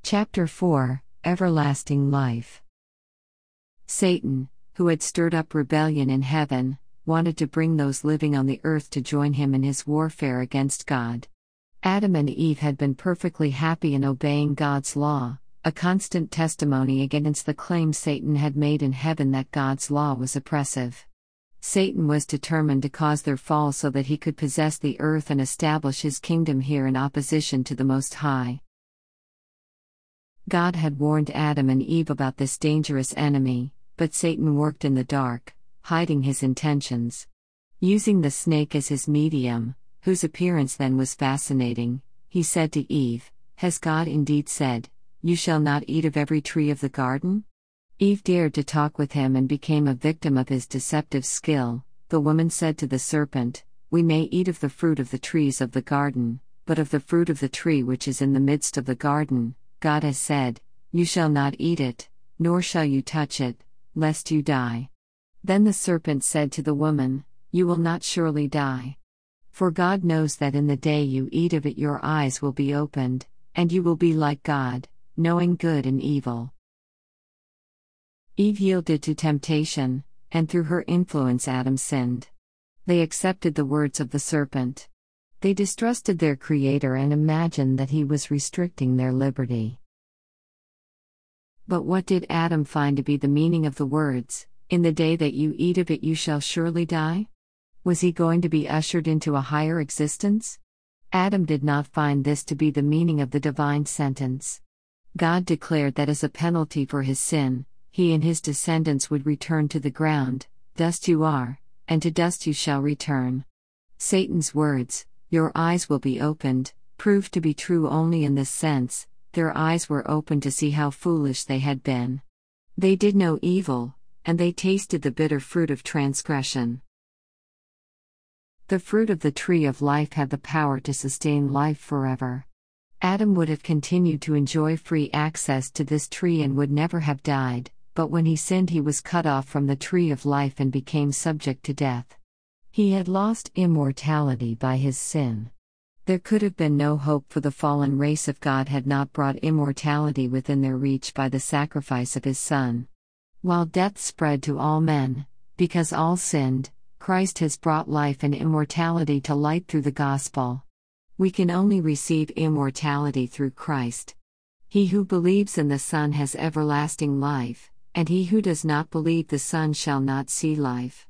Chapter 4 Everlasting Life. Satan, who had stirred up rebellion in heaven, wanted to bring those living on the earth to join him in his warfare against God. Adam and Eve had been perfectly happy in obeying God's law, a constant testimony against the claim Satan had made in heaven that God's law was oppressive. Satan was determined to cause their fall so that he could possess the earth and establish his kingdom here in opposition to the Most High. God had warned Adam and Eve about this dangerous enemy, but Satan worked in the dark, hiding his intentions. Using the snake as his medium, whose appearance then was fascinating, he said to Eve, "Has God indeed said, 'You shall not eat of every tree of the garden'?" Eve dared to talk with him and became a victim of his deceptive skill. The woman said to the serpent, "We may eat of the fruit of the trees of the garden, but of the fruit of the tree which is in the midst of the garden, God has said, 'You shall not eat it, nor shall you touch it, lest you die.'" Then the serpent said to the woman, "You will not surely die. For God knows that in the day you eat of it your eyes will be opened, and you will be like God, knowing good and evil." Eve yielded to temptation, and through her influence Adam sinned. They accepted the words of the serpent. They distrusted their Creator and imagined that he was restricting their liberty. But what did Adam find to be the meaning of the words, "In the day that you eat of it you shall surely die"? Was he going to be ushered into a higher existence? Adam did not find this to be the meaning of the divine sentence. God declared that as a penalty for his sin, he and his descendants would return to the ground. "Dust you are, and to dust you shall return." Satan's words, "Your eyes will be opened," proved to be true only in this sense: their eyes were opened to see how foolish they had been. They did no evil, and they tasted the bitter fruit of transgression. The fruit of the tree of life had the power to sustain life forever. Adam would have continued to enjoy free access to this tree and would never have died, but when he sinned he was cut off from the tree of life and became subject to death. He had lost immortality by his sin. There could have been no hope for the fallen race if God had not brought immortality within their reach by the sacrifice of his Son. While death spread to all men, because all sinned, Christ has brought life and immortality to light through the gospel. We can only receive immortality through Christ. He who believes in the Son has everlasting life, and he who does not believe the Son shall not see life.